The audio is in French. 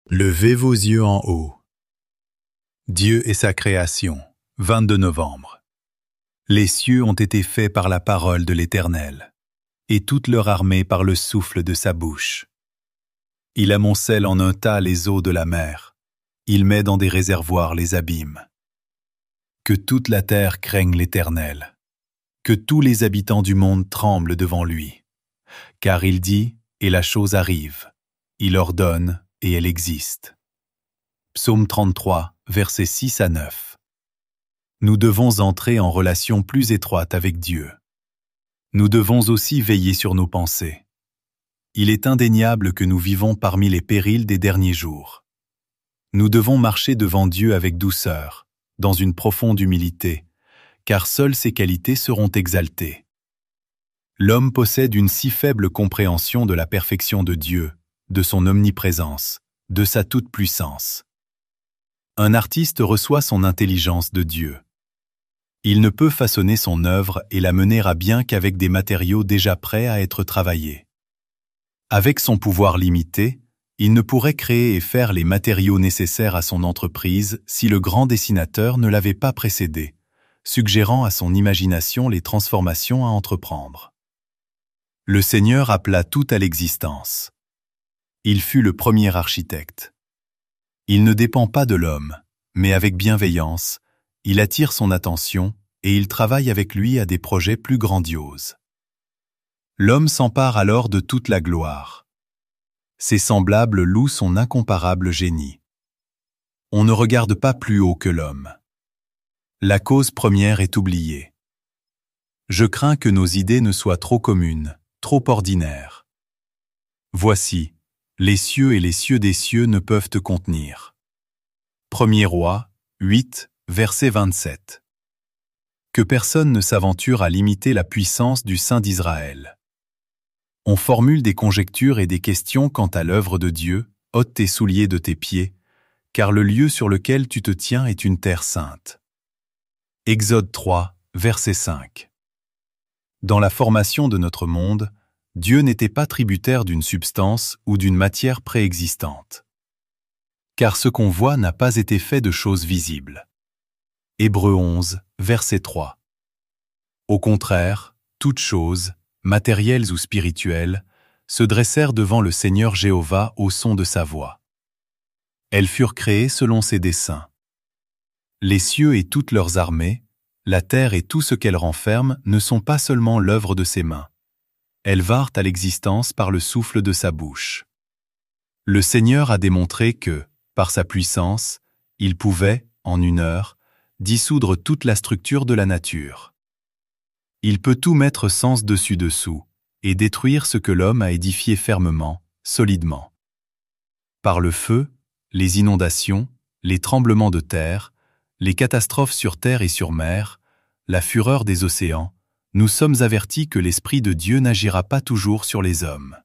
Levez vos yeux en haut. Dieu et sa création, 22 novembre. Les cieux ont été faits par la parole de l'Éternel, et toute leur armée par le souffle de sa bouche. Il amoncelle en un tas les eaux de la mer, il met dans des réservoirs les abîmes. Que toute la terre craigne l'Éternel, que tous les habitants du monde tremblent devant lui. Car il dit, et la chose arrive, il ordonne, et elle existe. Psaume 33, versets 6 à 9. Nous devons entrer en relation plus étroite avec Dieu. Nous devons aussi veiller sur nos pensées. Il est indéniable que nous vivons parmi les périls des derniers jours. Nous devons marcher devant Dieu avec douceur, dans une profonde humilité, car seules ses qualités seront exaltées. L'homme possède une si faible compréhension de la perfection de Dieu, de son omniprésence, de sa toute-puissance. Un artiste reçoit son intelligence de Dieu. Il ne peut façonner son œuvre et la mener à bien qu'avec des matériaux déjà prêts à être travaillés. Avec son pouvoir limité, il ne pourrait créer et faire les matériaux nécessaires à son entreprise si le grand dessinateur ne l'avait pas précédé, suggérant à son imagination les transformations à entreprendre. Le Seigneur appela tout à l'existence. Il fut le premier architecte. Il ne dépend pas de l'homme, mais avec bienveillance, il attire son attention et il travaille avec lui à des projets plus grandioses. L'homme s'empare alors de toute la gloire. Ses semblables louent son incomparable génie. On ne regarde pas plus haut que l'homme. La cause première est oubliée. Je crains que nos idées ne soient trop communes, trop ordinaires. Voici, les cieux et les cieux des cieux ne peuvent te contenir. 1er Roi, 8, verset 27. Que personne ne s'aventure à limiter la puissance du Saint d'Israël. On formule des conjectures et des questions quant à l'œuvre de Dieu, ôte tes souliers de tes pieds, car le lieu sur lequel tu te tiens est une terre sainte. Exode 3, verset 5. Dans la formation de notre monde, Dieu n'était pas tributaire d'une substance ou d'une matière préexistante. Car ce qu'on voit n'a pas été fait de choses visibles. Hébreux 11, verset 3. Au contraire, toutes choses, matérielles ou spirituelles, se dressèrent devant le Seigneur Jéhovah au son de sa voix. Elles furent créées selon ses desseins. Les cieux et toutes leurs armées, la terre et tout ce qu'elle renferme ne sont pas seulement l'œuvre de ses mains. Elles vinrent à l'existence par le souffle de sa bouche. Le Seigneur a démontré que, par sa puissance, il pouvait, en une heure, dissoudre toute la structure de la nature. Il peut tout mettre sens dessus-dessous et détruire ce que l'homme a édifié fermement, solidement. Par le feu, les inondations, les tremblements de terre, les catastrophes sur terre et sur mer, la fureur des océans, nous sommes avertis que l'Esprit de Dieu n'agira pas toujours sur les hommes.